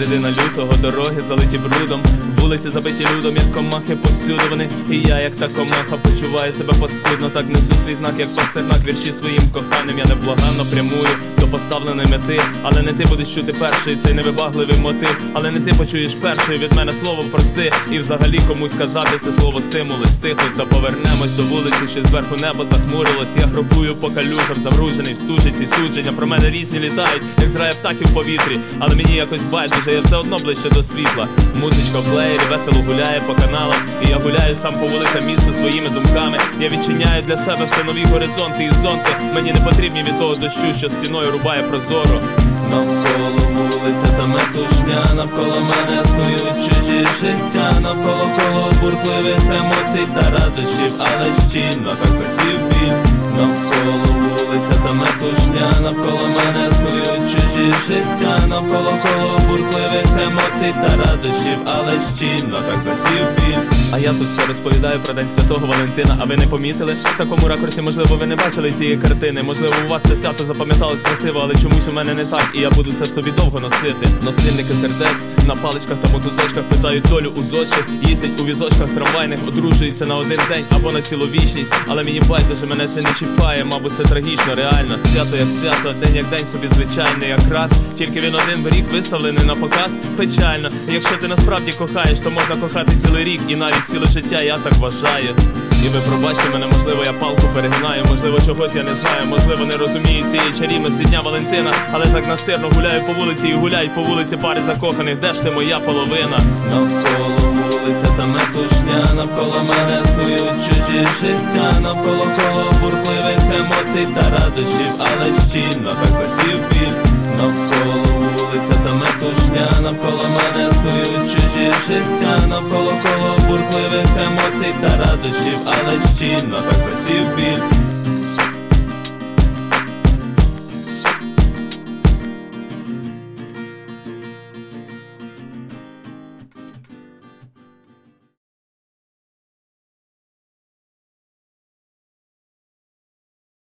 середина лютого, дороги залиті брудом, вулиці забиті людом, як комахи повсюди вони. І я, як та комаха, почуваю себе паскудно. Так несу свій знак, як Пастернак, вірші своїм коханим. Я невблаганно прямую до поставленої мети, але не ти будеш чути перший цей невибагливий мотив. Але не ти почуєш перший від мене слово прости. І взагалі комусь сказати це слово стимули. Стихнуть та повернемось до вулиці, що зверху небо захмурилось. Я хропую по калюжам, замружений в стужиці. Судження про мене різні літають, як зграя птахів в повітрі. Але мені якось байдуже, я все одно ближче до світла. Музичка в плеєрі весело гуляє по каналам, і я гуляю сам по вулицям міста своїми думками. Я відчиняю для себе все нові горизонти і зонти. Мені не потрібні від того дощу, що стіною рубає прозоро. Навколо вулиця та метушня, навколо мене снують чужі життя, навколо коло бурхливих емоцій та радощів, але щільно так засів біль. Навколо вулиця та метушня, навколо мене снують чужі життя, навколо коло бурхливих емоцій та радощів, але щільно так засів біль. А я тут все розповідаю про День Святого Валентина, а ви не помітили? В такому ракурсі, можливо, ви не бачили цієї картини. Можливо, у вас це свято запам'яталось красиво, але чомусь у мене не так, і я буду це в собі довго носити. Носильники сердець на паличках та мотузочках питають долю у зочі, їздять у візочках трамвайних, одружуються на один день або на цілу вічність. Але мені байдуже, мене це не чіпає, мабуть, це трагічно, реально. Свято як свято, день як день собі звичайний, якраз. Тільки він один в рік виставлений на показ. Печально, якщо ти насправді кохаєш, то можна кохати цілий рік і навіть ціле життя, я так вважаю. І ви пробачте мене, можливо, я палку перегинаю, можливо, чогось я не знаю, можливо, не розумію цієї чарівності Дня Валентина, але так настирно гуляю по вулиці і гуляють по вулиці пари закоханих. Де ж ти, моя половина? Навколо вулиця та метушня, навколо мене снують чужі життя, навколо коло бурхливих емоцій та радощів, але щільно так засів біль. Навколо вулиця та метушня, навколо мене снують чужі життя, навколо коло бурхливих емоцій та радощів, але щільно так засів біль.